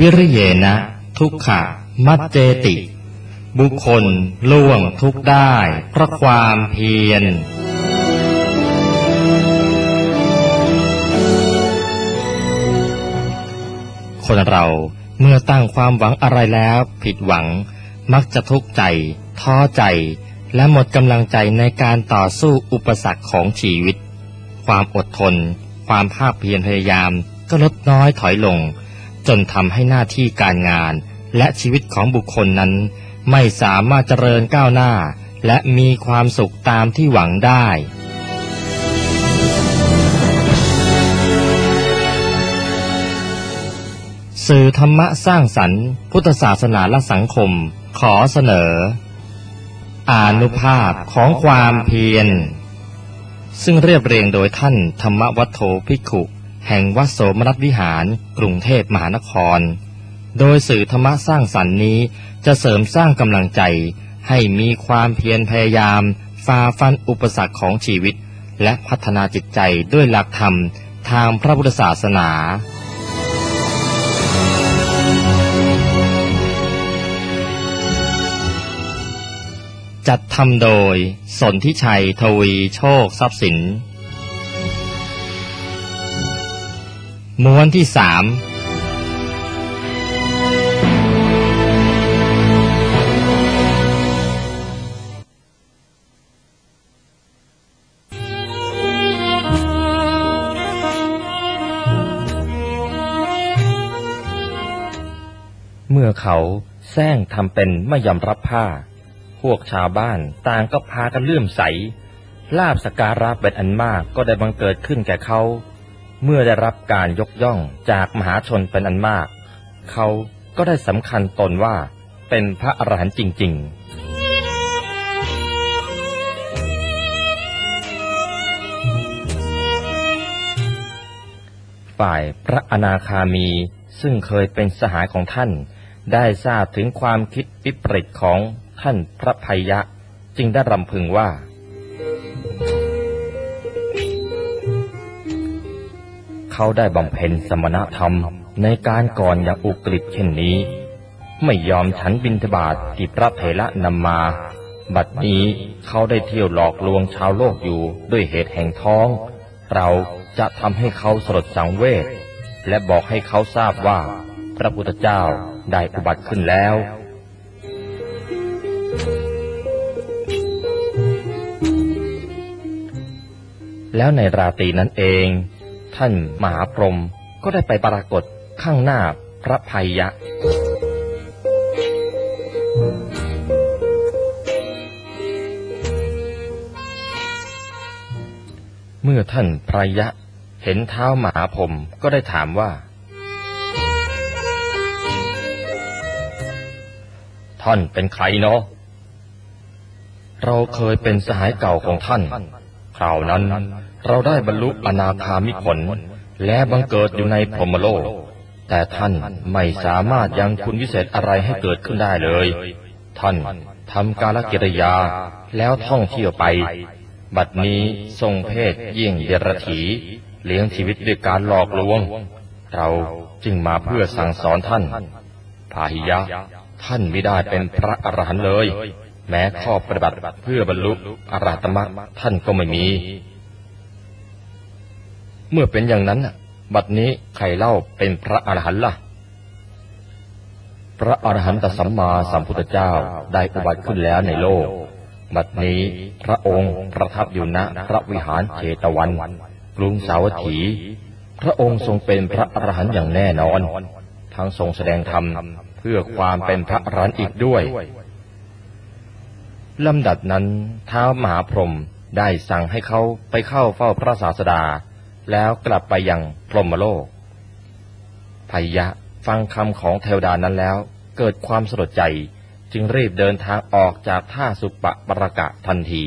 วิริเยนะทุกขะมัจเจติบุคคลล่วงทุกข์ได้เพราะความเพียรคนเราเมื่อตั้งความหวังอะไรแล้วผิดหวังมักจะทุกข์ใจท้อใจและหมดกำลังใจในการต่อสู้อุปสรรคของชีวิตความอดทนความภาคเพียรพยายามก็ลดน้อยถอยลงจนทำให้หน้าที่การงานและชีวิตของบุคคลนั้นไม่สามารถเจริญก้าวหน้าและมีความสุขตามที่หวังได้สื่อธรรมะสร้างสรรค์พุทธศาสนาและสังคมขอเสนออานุภาพของความเพียรซึ่งเรียบเรียงโดยท่านธรรมวัฒโธภิกขุแห่งวัดโสมนัสวิหารกรุงเทพมหานครโดยสื่อธรรมะสร้างสรรค์นี้จะเสริมสร้างกำลังใจให้มีความเพียรพยายามฝ่าฟันอุปสรรคของชีวิตและพัฒนาจิตใจด้วยหลักธรรมทางพระพุทธศาสนาจัดทำโดยสนธิชัยทวีโชคทรัพย์สินม้วนที่3เมื่อเขาแซงทำเป็นไม่ยอมรับผ้าพวกชาวบ้านต่างก็พากันเลื่อมใสลาภสักการะเป็นอันมากก็ได้บังเกิดขึ้นแก่เขาเมื่อได้รับการยกย่องจากมหาชนเป็นอันมากเขาก็ได้สำคัญตนว่าเป็นพระอรหันต์จริงๆฝ่ายพระอนาคามีซึ่งเคยเป็นสหายของท่านได้ทราบถึงความคิดวิปริตของท่านพระภัยยะจึงได้รำพึงว่าเขาได้บำเพ็ญสมณธรรมในการก่อนอย่างอุกฤษเช่นนี้ไม่ยอมฉันบิณฑบาตที่พระเถระนำมาบัดนี้เขาได้เที่ยวหลอกลวงชาวโลกอยู่ด้วยเหตุแห่งท้องเราจะทำให้เขาสลดสังเวชและบอกให้เขาทราบว่าพระพุทธเจ้าได้อุบัติขึ้นแล้วแล้วในราตรีนั้นเองท่านมหาพรหมก็ได้ไปปรากฏข้างหน้าพระภัยยะเมื่อท่านภัยยะเห็นเท้ามหาพรหมก็ได้ถามว่าท่านเป็นใครเนาะเราเคยเป็นสหายเก่าของท่านคราวนั้นเราได้บรรลุอนาคามิผลและบังเกิดอยู่ในพรหมโลกแต่ท่านไม่สามารถยังคุณวิเศษอะไรให้เกิดขึ้นได้เลยท่านทำกาลกิริยาแล้วท่องเที่ยวไปบัดนี้ทรงเพศเยี่ยงเดรัจฉีเลี้ยงชีวิตด้วยการหลอกลวงเราจึงมาเพื่อสั่งสอนท่านพาหิยะท่านไม่ได้เป็นพระอรหันต์เลยแม้ข้อปฏิบัติเพื่อบรรลุอรหัตมรรคท่านก็ไม่มีเมื่อเป็นอย่างนั้นบัดนี้ใครเล่าเป็นพระอรหันต์ล่ะพระอรหันตสัมมาสัมพุทธเจ้าได้อุบัติขึ้นแล้วในโลกบัดนี้พระองค์ประทับอยู่ณพระวิหารเชตวันกรุงสาวัตถีพระองค์ทรงเป็นพระอรหันต์อย่างแน่นอนทั้งทรงแสดงธรรมเพื่อความเป็นพระอรหันต์อีกด้วยลำดับนั้นท้าวมหาพรหมได้สั่งให้เขาไปเข้าเฝ้าพระศาสดาแล้วกลับไปยังพรหมโลกภัยยะฟังคำของเทวดานั้นแล้วเกิดความสลดใจจึงรีบเดินทางออกจากท่าสุปปรกะทันที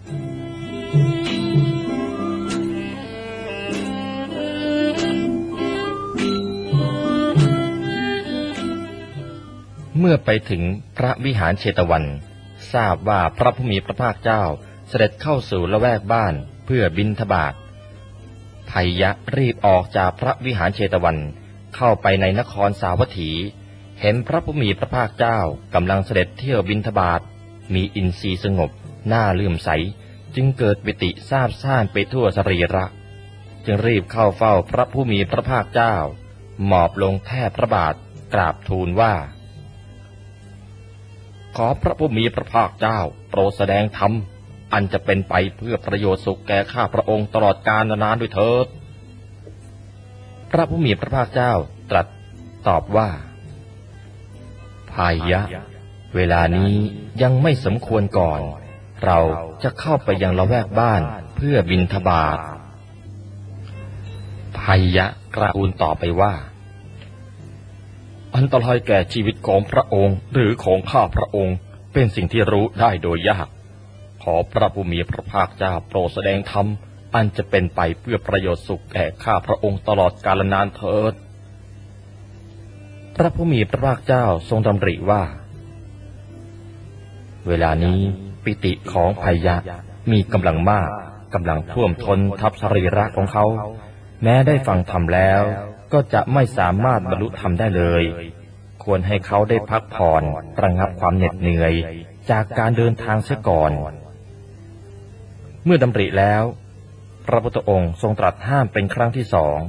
เมื่อไปถึงพระวิหารเชตวันทราบว่าพระผู้มีพระภาคเจ้าเสด็จเข้าสู่ละแวกบ้านเพื่อบิณฑบาตภัยยะรีบออกจากพระวิหารเชตวันเข้าไปในนครสาวัตถีเห็นพระผู้มีพระภาคเจ้ากำลังเสด็จเที่ยวบิณฑบาตมีอินทรีย์สงบน่าเลื่อมใสจึงเกิดปิติซาบซ่านไปทั่วสรีระจึงรีบเข้าเฝ้าพระผู้มีพระภาคเจ้าหมอบลงแทบพระบาทกราบทูลว่าขอพระผู้มีพระภาคเจ้าโปรดแสดงธรรมอันจะเป็นไปเพื่อประโยชน์สุขแก่ข้าพระองค์ตลอดกาลนานด้วยเถิดพระผู้มีพระภาคเจ้าตรัสตอบว่าพายะเวลานี้ยังไม่สมควรก่อนเราจะเข้าไปยังละแวกบ้านเพื่อบิณฑบาตพายะกราบทูลต่อไปว่าอันตรายแก่ชีวิตของพระองค์หรือของข้าพระองค์เป็นสิ่งที่รู้ได้โดยยากขอพระผู้มีพระภาคเจ้าโปรดแสดงธรรมอันจะเป็นไปเพื่อประโยชน์สุขแก่ข้าพระองค์ตลอดกาลนานเถิดพระผู้มีพระภาคเจ้าทรงดำริว่าเวลานี้ปิติของพายะมีกำลังมากกำลังท่วมท้นทับสรีระของเขาแม้ได้ฟังธรรมแล้วก็จะไม่สามารถบรรลุธรรมได้เลยควรให้เขาได้พักผ่อนระงับความเหน็ดเหนื่อยจากการเดินทางเสียก่อนเมื่อดำริแล้วพระพุทธองค์ทรงตรัสห้ามเป็นครั้งที่สอง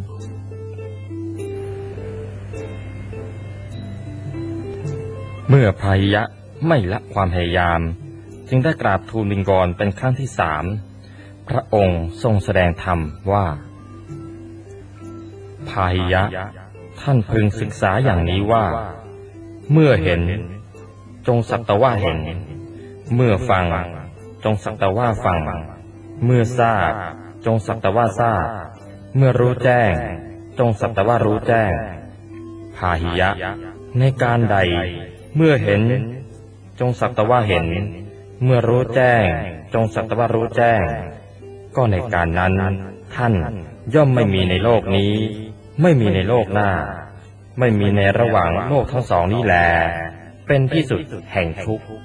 เมื่อพายะไม่ละความพยายามจึงได้กราบทูลวิงวอนเป็นครั้งที่สามพระองค์ทรงแสดงธรรมว่าพายะท่านพึงศึกษาอย่างนี้ว่าเมื่อเห็นจงสักแต่ว่าเห็นเมื่อฟังจงสักแต่ว่าฟังเมื่อทราบจงสักแต่ว่าทราบเมื่อรู้แจ้งจงสักแต่ว่ารู้แจ้งพาหิยะในการใดเมื่อเห็นจงสักแต่ว่าเห็นเมื่อรู้แจ้งจงสักแต่ว่ารู้แจ้งก็ในการนั้นท่านย่อมไม่มีในโลกนี้ไม่มีในโลกหน้าไม่มีในระหว่างโลกทั้งสองนี้แลเป็นที่สุดแห่งทุกข์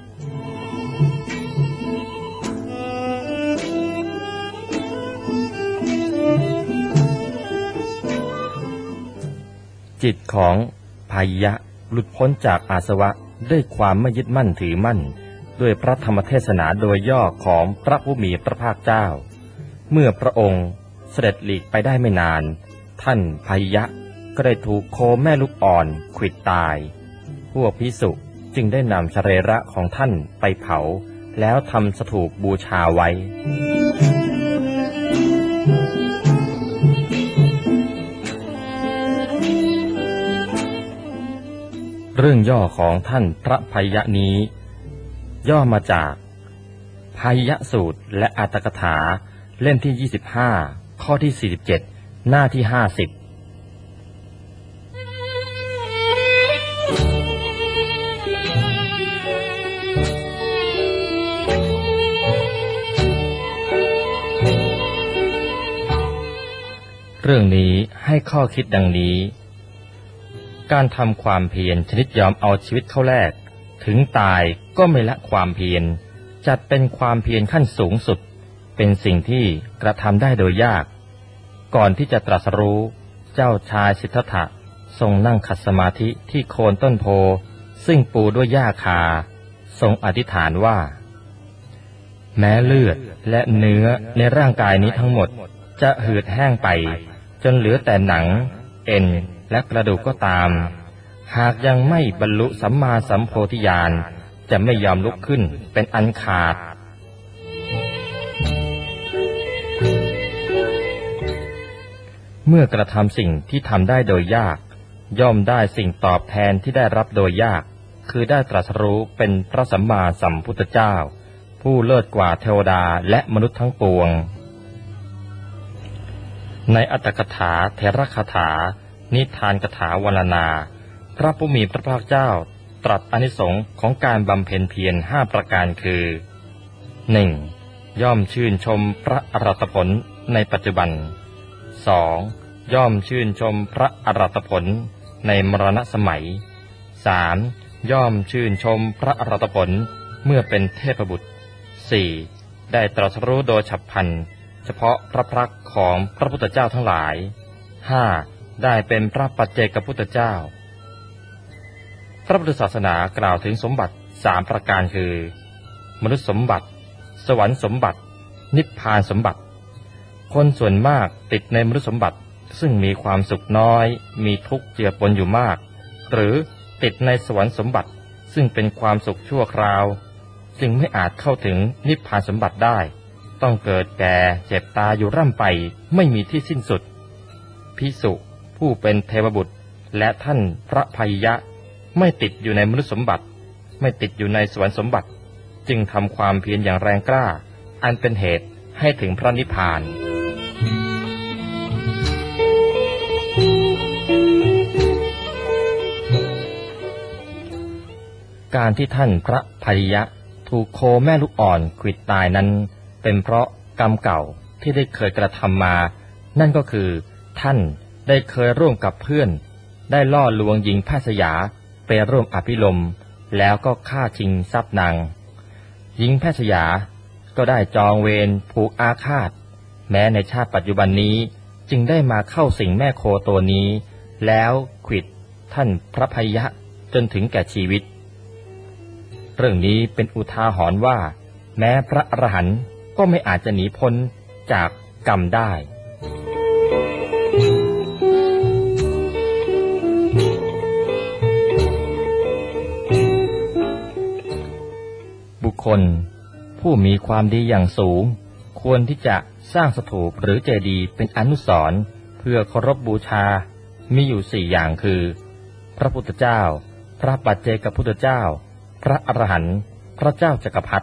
จิตของพายะหลุดพ้นจากอาสวะด้วยความไม่ยึดมั่นถือมั่นด้วยพระธรรมเทศนาโดยย่อของพระผู้มีพระภาคเจ้าเมื่อพระองค์เสด็จหลีกไปได้ไม่นานท่านพายะก็ได้ถูกโคแม่ลูกอ่อนขวิดตายพวกภิกษุจึงได้นำสรีระของท่านไปเผาแล้วทำสถูปบูชาไว้เรื่องย่อของท่านพระพายะนี้ย่อมาจากพายะสูตรและอรรถกถาเล่มที่25ข้อที่47หน้าที่50เรื่องนี้ให้ข้อคิดดังนี้การทำความเพียรชนิดยอมเอาชีวิตเข้าแลกถึงตายก็ไม่ละความเพียรจัดเป็นความเพียรขั้นสูงสุดเป็นสิ่งที่กระทำได้โดยยากก่อนที่จะตรัสรู้เจ้าชายสิทธัตถะทรงนั่งขัดสมาธิที่โคนต้นโพซึ่งปูด้วยหญ้าคาทรงอธิษฐานว่าแม้เลือดและเนื้อในร่างกายนี้ทั้งหมดจะเหือดแห้งไปจนเหลือแต่หนังเอ็นและกระดูกก็ตามหากยังไม่บรรลุสัมมาสัมโพธิญาณจะไม่ยอมลุกขึ้นเป็นอันขาดเมื่อกระทำสิ่งที่ทำได้โดยยากย่อมได้สิ่งตอบแทนที่ได้รับโดยยากคือได้ตรัสรู้เป็นพระสัมมาสัมพุทธเจ้าผู้เลิศกว่าเทวดาและมนุษย์ทั้งปวงในอรรถกถาเถรคถานิทานกถาวรรณนาพระผู้มีพระภาคเจ้าตรัสอานิสงส์ของการบำเพ็ญเพียร5ประการคือ 1. ย่อมชื่นชมพระอรหัตผลในปัจจุบัน 2. ย่อมชื่นชมพระอรหัตผลในมรณะสมัย 3. ย่อมชื่นชมพระอรหัตผลเมื่อเป็นเทพบุตร 4. ได้ตรัสรู้โดยฉับพลันเฉพาะพระพักตร์ของพระพุทธเจ้าทั้งหลาย 5. ได้เป็นพระปัจเจกพุทธเจ้าพระพุทธศาสนากล่าวถึงสมบัติ3ประการคือมนุษย์สมบัติสวรรค์สมบัตินิพพานสมบัติคนส่วนมากติดในมนุษย์สมบัติซึ่งมีความสุขน้อยมีทุกข์เจือปนอยู่มากหรือติดในสวรรค์สมบัติซึ่งเป็นความสุขชั่วคราวจึงไม่อาจเข้าถึงนิพพานสมบัติได้ต้องเกิดแก่เจ็บตายอยู่ร่ำไปไม่มีที่สิ้นสุดภิกษุผู้เป็นเทวบุตรและท่านพระภัยยะไม่ติดอยู่ในมนุษย์สมบัติไม่ติดอยู่ในสวรรค์สมบัติจึงทำความเพียรอย่างแรงกล้าอันเป็นเหตุให้ถึงพระนิพพานการที่ท่านพระภัยยะถูกโคแม่ลูกอ่อนขวิดตายนั้นเป็นเพราะกรรมเก่าที่ได้เคยกระทำมานั่นก็คือท่านได้เคยร่วมกับเพื่อนได้ล่อลวงหญิงแพทย์สยาไปร่วมอภิรมย์แล้วก็ฆ่าชิงทรัพย์นางหญิงแพทย์สยาก็ได้จองเวรผูกอาฆาตแม้ในชาติปัจจุบันนี้จึงได้มาเข้าสิงแม่โคตัวนี้แล้วขวิดท่านพระภัยยะจนถึงแก่ชีวิตเรื่องนี้เป็นอุทาหรณ์ว่าแม้พระอรหันต์ก็ไม่อาจจะหนีพ้นจากกรรมได้บุคคลผู้มีความดีอย่างสูงควรที่จะสร้างสถูปหรือเจดีย์เป็นอนุสรณ์เพื่อเคารพบูชามีอยู่4อย่างคือพระพุทธเจ้าพระปัจเจกพุทธเจ้าพระอรหันต์พระเจ้าจักรพรรดิ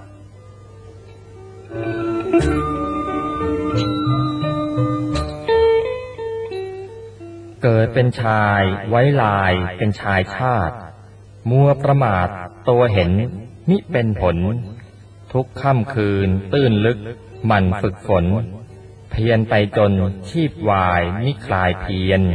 เกิดเป็นชายไว้ลายเป็นชายชาติมัวประมาทตัวเห็นมิเป็นผลทุกค่ำคืนตื้นลึกหมั่นฝึกฝนเพียรไปจนชีพวายมิคลายเพียร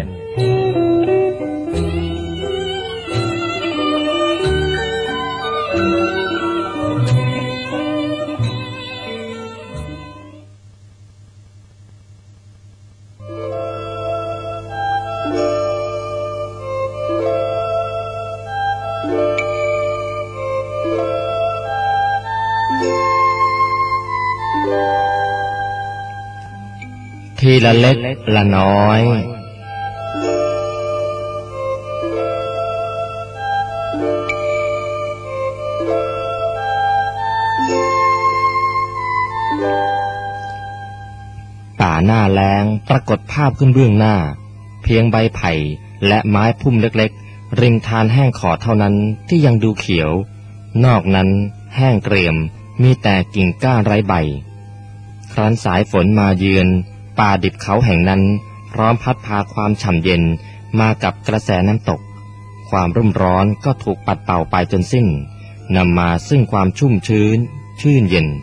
ทีละเล็กละน้อยป่าหน้าแล้งปรากฏภาพขึ้นเบื้องหน้าเพียงใบไผ่และไม้พุ่มเล็กๆริมทานแห้งขอดเท่านั้นที่ยังดูเขียวนอกนั้นแห้งเกรียมมีแต่กิ่งก้านไร้ใบครั้นสายฝนมาเยือนป่าดิบเขาแห่งนั้นพร้อมพัดพาความฉ่ำเย็นมากับกระแสน้ำตกความรุ่มร้อนก็ถูกปัดเป่าไปจนสิ้นนำมาซึ่งความชุ่มชื้นชื่นเย็น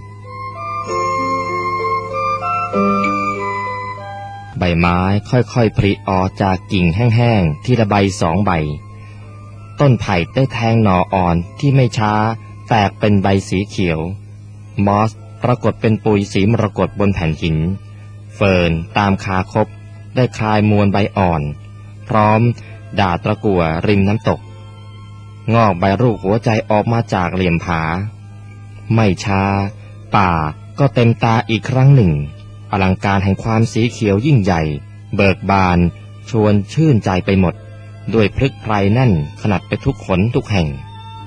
ใบไม้ค่อยๆผลิออกจากกิ่งแห้งๆทีละใบ2 ใบต้นไผ่ได้แทงหน่ออ่อนที่ไม่ช้าแตกเป็นใบสีเขียวมอสปรากฏเป็นปุยสีมรกตบนแผ่นหินเฟิร์นตามคาคบได้คลายมวลใบอ่อนพร้อมด่าตะกั่วริมน้ำตกงอกใบรูปหัวใจออกมาจากเหลี่ยมผาไม่ช้าป่าก็เต็มตาอีกครั้งหนึ่งอลังการแห่งความสีเขียวยิ่งใหญ่เบิกบานชวนชื่นใจไปหมดด้วยพฤกษ์ไพรแน่นขนาดไปทุกขนทุกแห่ง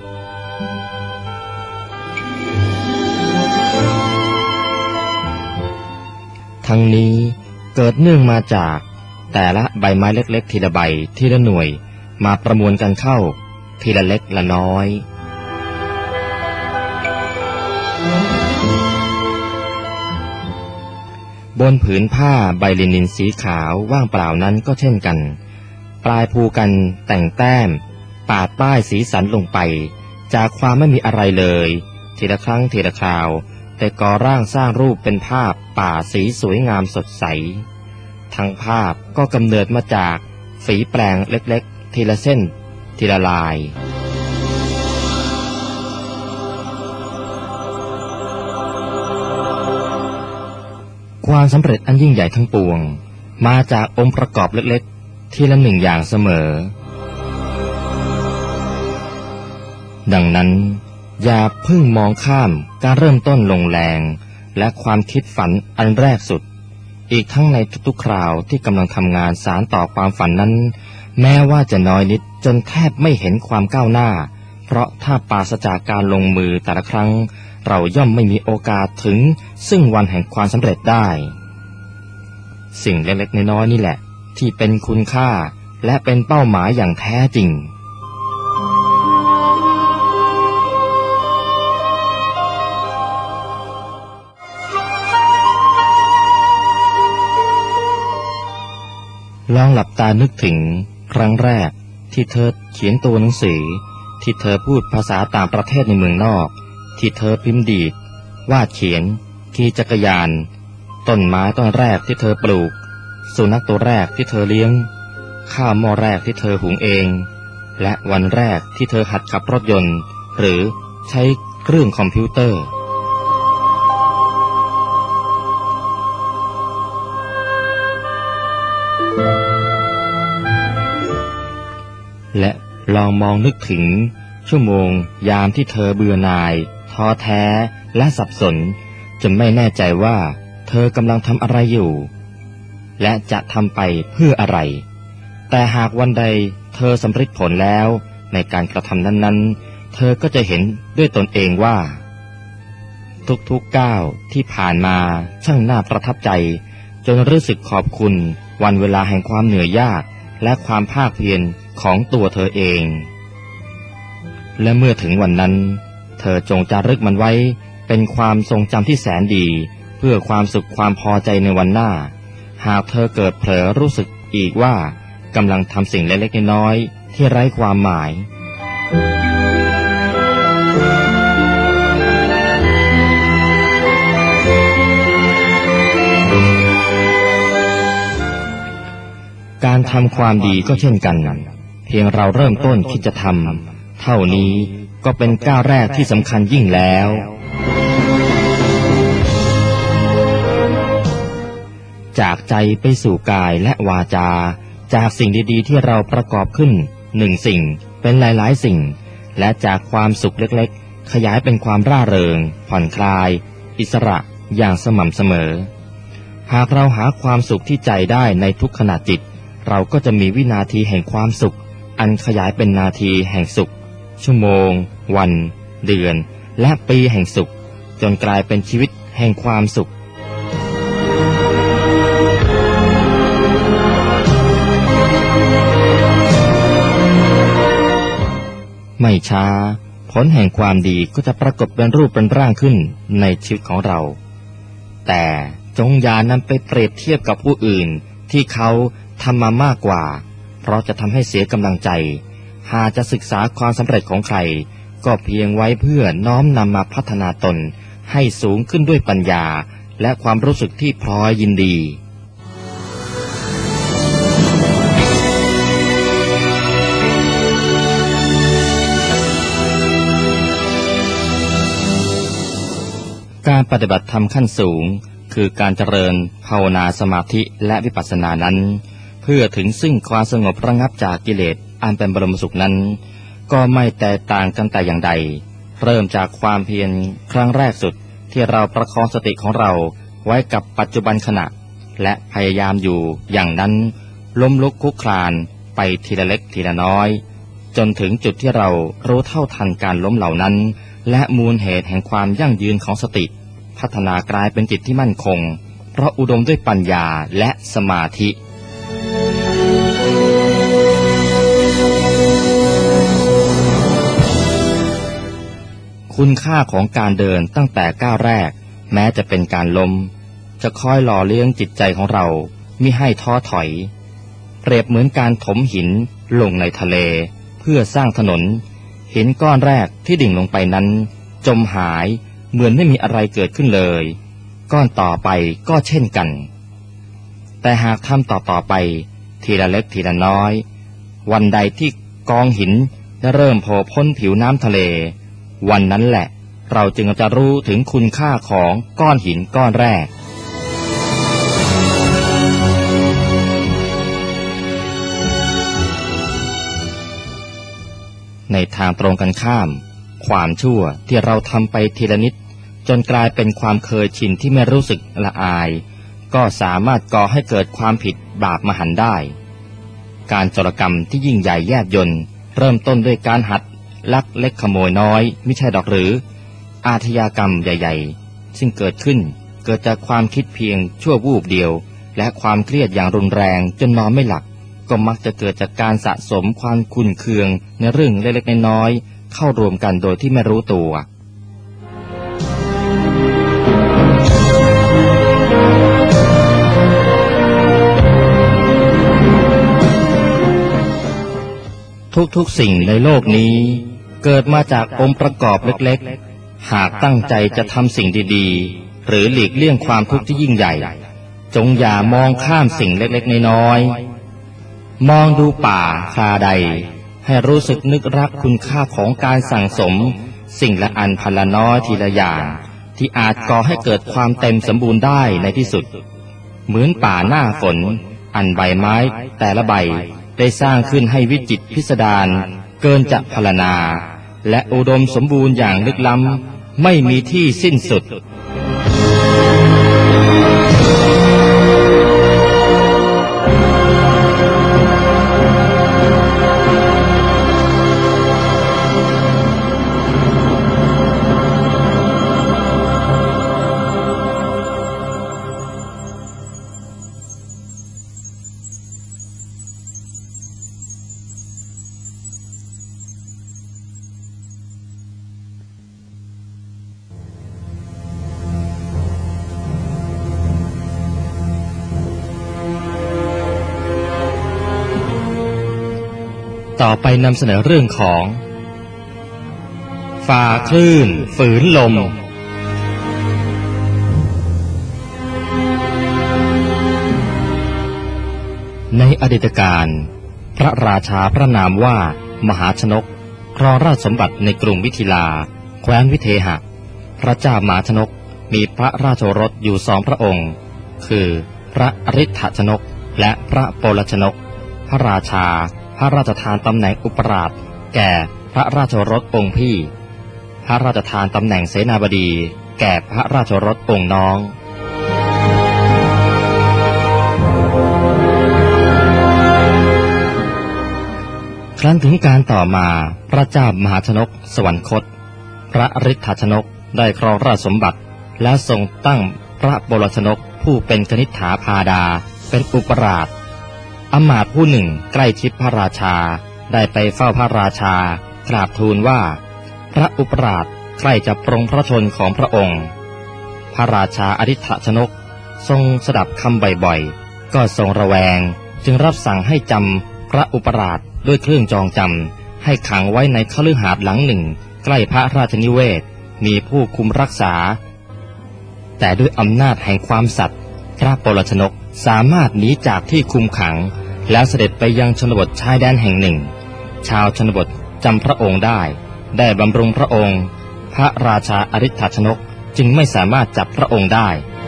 ทั้งนี้เกิดเนื่องมาจากแต่ละใบไม้เล็กๆทีละใบทีละหน่วยมาประมวลกันเข้าทีละเล็กละน้อยบนผืนผ้าใบลินินสีขาวว่างเปล่านั้นก็เช่นกันปลายภูกันแต่งแต้มปาดป้ายสีสันลงไปจากความไม่มีอะไรเลยทีละครั้งทีละคราวแต่ก่อร่างสร้างรูปเป็นภาพป่าสีสวยงามสดใสทั้งภาพก็กำเนิดมาจากฝีแปรงเล็กๆทีละเส้นทีละลายความสำเร็จอันยิ่งใหญ่ทั้งปวงมาจากองค์ประกอบเล็กๆทีละหนึ่งอย่างเสมอดังนั้นอย่าเพิ่งมองข้ามการเริ่มต้นลงแรงและความคิดฝันอันแรกสุดอีกทั้งในทุกๆคราวที่กำลังทำงานสานต่อความฝันนั้นแม้ว่าจะน้อยนิดจนแทบไม่เห็นความก้าวหน้าเพราะถ้าปราศจากการลงมือแต่ละครั้งเราย่อมไม่มีโอกาสถึงซึ่งวันแห่งความสำเร็จได้สิ่งเล็กๆน้อยๆนี่แหละที่เป็นคุณค่าและเป็นเป้าหมายอย่างแท้จริงลองหลับตานึกถึงครั้งแรกที่เธอเขียนตัวหนังสือที่เธอพูดภาษาต่างประเทศในเมืองนอกที่เธอพิมพ์ดีดวาดเขียนขี่จักรยานต้นไม้ต้นแรกที่เธอปลูกสุนัขตัวแรกที่เธอเลี้ยงข้าวหม้อแรกที่เธอหุงเองและวันแรกที่เธอหัดขับรถยนต์หรือใช้เครื่องคอมพิวเตอร์และลองมองนึกถึงชั่วโมงยามที่เธอเบื่อหน่ายท้อแท้และสับสนจนไม่แน่ใจว่าเธอกำลังทำอะไรอยู่และจะทำไปเพื่ออะไรแต่หากวันใดเธอสำเร็จผลแล้วในการกระทำนั้นๆเธอก็จะเห็นด้วยตนเองว่าทุกๆก้าวที่ผ่านมาช่างน่าประทับใจจนรู้สึกขอบคุณวันเวลาแห่งความเหนื่อยยากและความภาคเพียรของตัวเธอเองและเมื่อถึงวันนั้นเธอจงจารึกมันไว้เป็นความทรงจำที่แสนดีเพื่อความสุขความพอใจในวันหน้าหากเธอเกิดเผลอรู้สึกอีกว่ากำลังทำสิ่งเล็กๆน้อยๆที่ไร้ความหมายการทำความดีก็เช่นกันเพียงเราเริ่มต้นคิดจะทำเท่านี้ก็เป็นก้าวแรกที่สำคัญยิ่งแล้วจากใจไปสู่กายและวาจาจากสิ่งดีๆที่เราประกอบขึ้นหนึ่งสิ่งเป็นหลายๆสิ่งและจากความสุขเล็กๆขยายเป็นความร่าเริงผ่อนคลายอิสระอย่างสม่ำเสมอหากเราหาความสุขที่ใจได้ในทุกขณะจิตเราก็จะมีวินาทีแห่งความสุขอันขยายเป็นนาทีแห่งสุขชั่วโมงวันเดือนและปีแห่งสุขจนกลายเป็นชีวิตแห่งความสุขไม่ช้าผลแห่งความดีก็จะปรากฏเป็นรูปเป็นร่างขึ้นในชีวิตของเราแต่จงอย่านำไปเปรียบเทียบกับผู้อื่นที่เขาทำมามากกว่าเพราะจะทำให้เสียกำลังใจหากจะศึกษาความสำเร็จของใครก็เพียงไว้เพื่อน้อมนำมาพัฒนาตนให้สูงขึ้นด้วยปัญญาและความรู้สึกที่พลอยยินดีการปฏิบัติธรรมขั้นสูงคือการเจริญภาวนาสมาธิและวิปัสสนานั้นเพื่อถึงซึ่งความสงบระงับจากกิเลสอันเป็นบรมสุขนั้นก็ไม่แตกต่างกันแต่อย่างใดเริ่มจากความเพียรครั้งแรกสุดที่เราประคองสติของเราไว้กับปัจจุบันขณะและพยายามอยู่อย่างนั้นล้มลุกคลุกคลานไปทีละเล็กทีละน้อยจนถึงจุดที่เรารู้เท่าทันการล้มเหล่านั้นและมูลเหตุแห่งความยั่งยืนของสติพัฒนากลายเป็นจิตที่มั่นคงเพราะอุดมด้วยปัญญาและสมาธิคุณค่าของการเดินตั้งแต่ก้าวแรกแม้จะเป็นการล้มจะคอยหล่อเลี้ยงจิตใจของเรามิให้ท้อถอยเปรียบเหมือนการถมหินลงในทะเลเพื่อสร้างถนนหินก้อนแรกที่ดิ่งลงไปนั้นจมหายเหมือนไม่มีอะไรเกิดขึ้นเลยก้อนต่อไปก็เช่นกันแต่หากทำต่อไปทีละเล็กทีละน้อยวันใดที่กองหินเริ่มโผล่พ้นผิวน้ำทะเลวันนั้นแหละเราจึงจะรู้ถึงคุณค่าของก้อนหินก้อนแรกในทางตรงกันข้ามความชั่วที่เราทำไปทีละนิดจนกลายเป็นความเคยชินที่ไม่รู้สึกละอายก็สามารถก่อให้เกิดความผิดบาปมหันต์ได้การโจรกรรมที่ยิ่งใหญ่แยบยลเริ่มต้นด้วยการหัดลักเล็กขโมยน้อยมิใช่ดอกหรืออาชญากรรมใหญ่ๆซึ่งเกิดจากความคิดเพียงชั่ววูบเดียวและความเครียดอย่างรุนแรงจนนอนไม่หลับก็มักจะเกิดจากการสะสมความขุ่นเคืองในเรื่องเล็กๆน้อยๆเข้ารวมกันโดยที่ไม่รู้ตัวทุกสิ่งในโลกนี้เกิดมาจากองค์ประกอบเล็กๆหากตั้งใจจะทำสิ่งดีๆหรือหลีกเลี่ยงความทุกข์ที่ยิ่งใหญ่จงอย่ามองข้ามสิ่งเล็กๆน้อยๆมองดูป่าคราใดให้รู้สึกนึกรักคุณค่าของการสั่งสมสิ่งละอันพันละน้อยทีละอย่างที่อาจก่อให้เกิดความเต็มสมบูรณ์ได้ในที่สุดเหมือนป่าหน้าฝนอันใบไม้แต่ละใบได้สร้างขึ้นให้วิจิตรพิสดารเกินจะพรรณนาและอุดมสมบูรณ์อย่างลึกล้ำไม่มีที่สิ้นสุดต่อไปนำเสนอเรื่องของฝ่าคลื่นฝืนลมในอดีตการพระราชาพระนามว่ามหาชนกครองราชสมบัติในกรุงวิทิลาแคว้นวิเทหะพระเจ้ามหาชนกมีพระราชโอรสอยู่สองพระองค์คือพระอริ ทชนกและพระโปลชนกพระราชาพระราชทานตำแหน่งอุปราชแก่พระราชโอรสองค์พี่พระราชทานตำแหน่งเสนาบดีแก่พระราชโอรสองค์น้องครั้นถึงการต่อมาพระเจ้ามหาชนกสวรรคตพระอริ ทชนกได้ครองราชสมบัติและทรงตั้งพระโปลชนกผู้เป็นกนิษฐาพาดาเป็นอุปราชอมาตย์ผู้หนึ่งใกล้ชิดพระราชาได้ไปเฝ้าพระราชากราบทูลว่าพระอุปราชใกล้จะปรงพระชนของพระองค์พระราชาอริ ทชนกทรงสดับคำบ่อยๆก็ทรงระแวงจึงรับสั่งให้จำพระอุปราชด้วยเครื่องจองจำให้ขังไว้ในคฤหาสน์หลังหนึ่งใกล้พระราชนิเวศมีผู้คุมรักษาแต่ด้วยอำนาจแห่งความสัตย์พระโปลชนกสามารถหนีจากที่คุมขังแล้วเสด็จไปยังชนบทชายแดนแห่งหนึ่งชาวชนบทจำพระองค์ได้บำรุงพระองค์พระราชาอริ ทชนกจึงไม่สามารถจับพระองค์ได้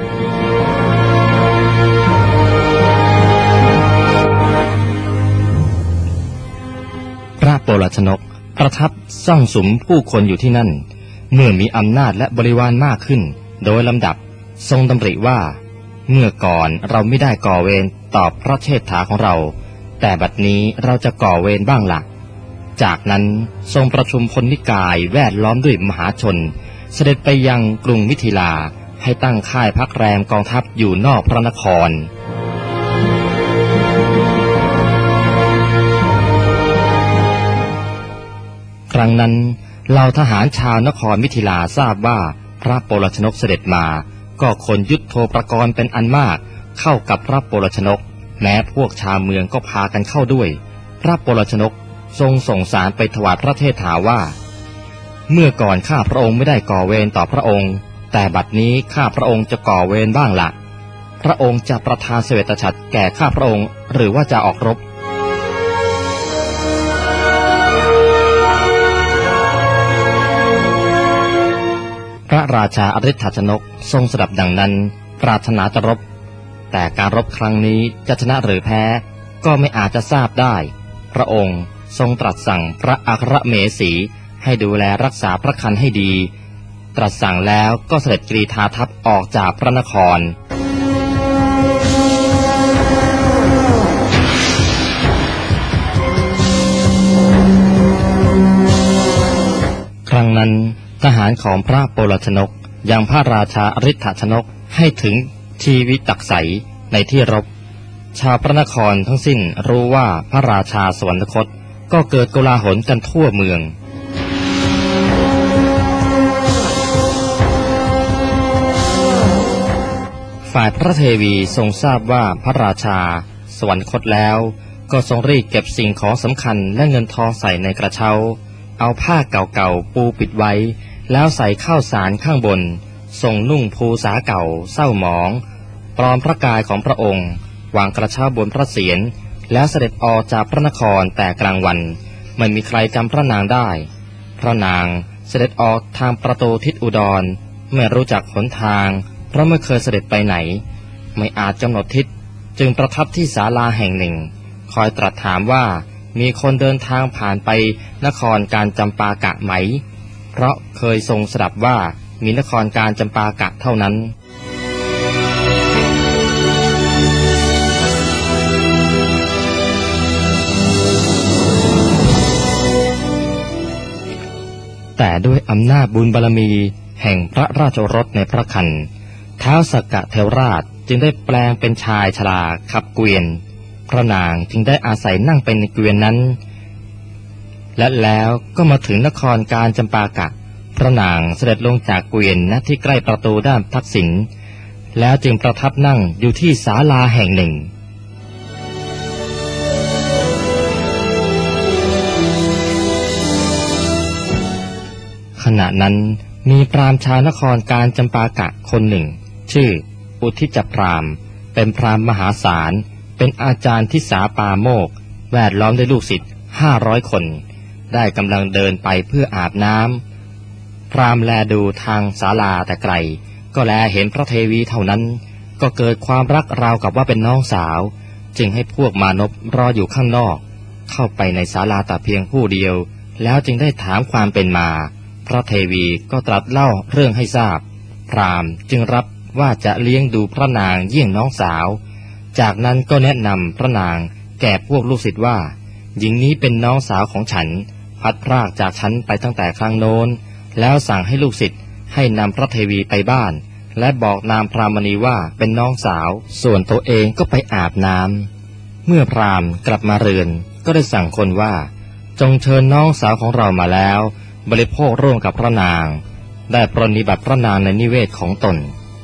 พระโปลชนกประทับซ่องสุมผู้คนอยู่ที่นั่นเมื่อมีอำนาจและบริวารมากขึ้นโดยลำดับทรงดำริว่าเมื่อก่อนเราไม่ได้ก่อเวรต่อพระเชษฐาของเราแต่บัดนี้เราจะก่อเวรบ้างละจากนั้นทรงประชุมพลนิกายแวดล้อมด้วยมหาชนเสด็จไปยังกรุงมิถิลาให้ตั้งค่ายพักแรมกองทัพอยู่นอกพระนครครั้งนั้นเหล่าทหารชาวนครมิถิลาทราบว่าพระโปลชนกเสด็จมาก็ขนยุทโธปกรณ์เป็นอันมากเข้ากับพระโปลชนกแม้พวกชาวเมืองก็พากันเข้าด้วยพระโปลชนกทรงส่งสารไปถวายพระเทศถาว่าเมื่อก่อนข้าพระองค์ไม่ได้ก่อเวรต่อพระองค์แต่บัดนี้ข้าพระองค์จะก่อเวรบ้างละพระองค์จะประทานเสวตฉัตรแก่ข้าพระองค์หรือว่าจะออกรบพระราชาอริ ทชนกทรงสดับดังนั้นปรารถนาจะรบแต่การรบครั้งนี้จะชนะหรือแพ้ก็ไม่อาจจะทราบได้พระองค์ทรงตรัสสั่งพระอัครเมสีให้ดูแลรักษาพระครรภ์ให้ดีตรัสสั่งแล้วก็เสด็จกรีธาทัพออกจากพระนครครั้งนั้นทหารของพระโปลชนกยังพระราชาอฤทธชนกให้ถึงชีวิตักไสในที่รบชาวพระนครทั้งสิ้นรู้ว่าพระราชาสวรรคตก็เกิดโกลาหลกันทั่วเมืองฝ่ายพระเทวีทรงทราบว่าพระราชาสวรรคตแล้วก็ทรงรีบเก็บสิ่งของสำคัญและเงินทองใส่ในกระเช้าเอาผ้าเก่าๆปูปิดไว้แล้วใส่ข้าวสารข้างบนทรงนุ่งภูษาเก่าเศร้าหมองปลอมพระกายของพระองค์วางกระเช้าบนพระเศียรแล้วเสด็จออกจากพระนครแต่กลางวันไม่มีใครจำพระนางได้พระนางเสด็จออกทางประตูทิศอุดรไม่รู้จักหนทางเพราะไม่เคยเสด็จไปไหนไม่อาจกำหนดทิศจึงประทับที่ศาลาแห่งหนึ่งคอยตรัสถามว่ามีคนเดินทางผ่านไปนครกาญจำปากะไหมเพราะเคยทรงสดับว่ามีนครกาญจำปากะเท่านั้นแต่ด้วยอำนาจบุญบารมีแห่งพระราชโอรสในพระครรภ์ท้าวสักกะเทวราชจึงได้แปลงเป็นชายชราขับเกวียนพระนางจึงได้อาศัยนั่งเป็นเกวียนนั้นและแล้วก็มาถึงนครกาญจำปากะพระนางเสด็จลงจากเกวียนณที่ใกล้ประตูด้านทักษิณแล้วจึงประทับนั่งอยู่ที่ศาลาแห่งหนึ่งขณะนั้นมีพราหมณ์ชาวนครกาญจำปากะคนหนึ่งชื่ออุทิจพราหมณ์เป็นพราหมณ์มหาศาลเป็นอาจารย์ทิสาปาโมกข์แวดล้อมด้วยลูกศิษย์500 คนได้กำลังเดินไปเพื่ออาบน้ำพราหมณ์แลดูทางศาลาแต่ไกลก็แลเห็นพระเทวีเท่านั้นก็เกิดความรักราวกับว่าเป็นน้องสาวจึงให้พวกมานพรออยู่ข้างนอกเข้าไปในศาลาแต่เพียงผู้เดียวแล้วจึงได้ถามความเป็นมาพระเทวีก็ตรัสเล่าเรื่องให้ทราบพราหมณ์จึงรับว่าจะเลี้ยงดูพระนางเยี่ยงน้องสาวจากนั้นก็แนะนำพระนางแก่พวกลูกศิษย์ว่าหญิงนี้เป็นน้องสาวของฉันพัดพรากจากฉันไปตั้งแต่ครั้งโน้นแล้วสั่งให้ลูกศิษย์ให้นำพระเทวีไปบ้านและบอกนามพราหมณีว่าเป็นน้องสาวส่วนตัวเองก็ไปอาบน้ำเมื่อพราหมณ์กลับมาเรือนก็ได้สั่งคนว่าจงเชิญน้องสาวของเรามาแล้วบริโภคร่วมกับพระนางได้ปรนนิบัติพระนางในนิเวศของตน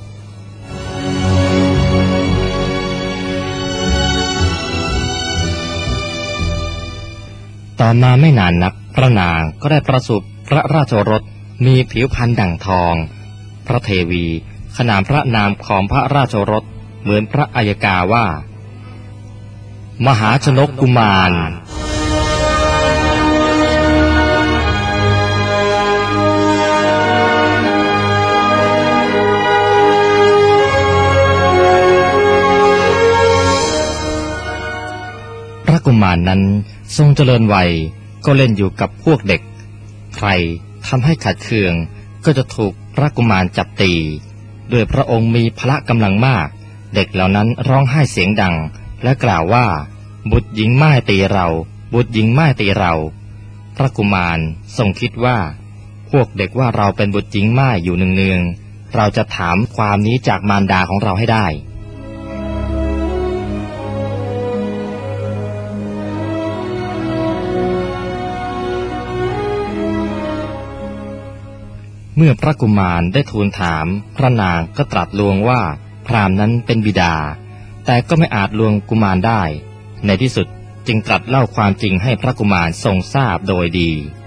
ต่อมาไม่นานนักพระนางก็ได้ประสูติพระราชโอรสมีผิวพรรณดั่งทองพระเทวีขนานพระนามของพระราชโอรสเหมือนพระอัยกาว่ามหาชนกกุมารพระกุมารนั้นทรงเจริญวัยก็เล่นอยู่กับพวกเด็กใครทำให้ขัดเคืองก็จะถูกพระกุมารจับตีด้วยพระองค์มีพละกำลังมากเด็กเหล่านั้นร้องไห้เสียงดังและกล่าวว่าบุตรหญิงม่ายตีเราบุตรหญิงม่ายตีเราพระกุมารทรงคิดว่าพวกเด็กว่าเราเป็นบุตรหญิงม่ายอยู่เนืองๆเราจะถามความนี้จากมารดาของเราให้ได้เมื่อพระกุมารได้ทูลถามพระนางก็ตรัสลวงว่าพราหมณ์นั้นเป็นบิดาแต่ก็ไม่อาจลวงกุมารได้ในที่สุดจึงตรัสเล่าความจริงให้พระกุมารทรงทราบโดยดี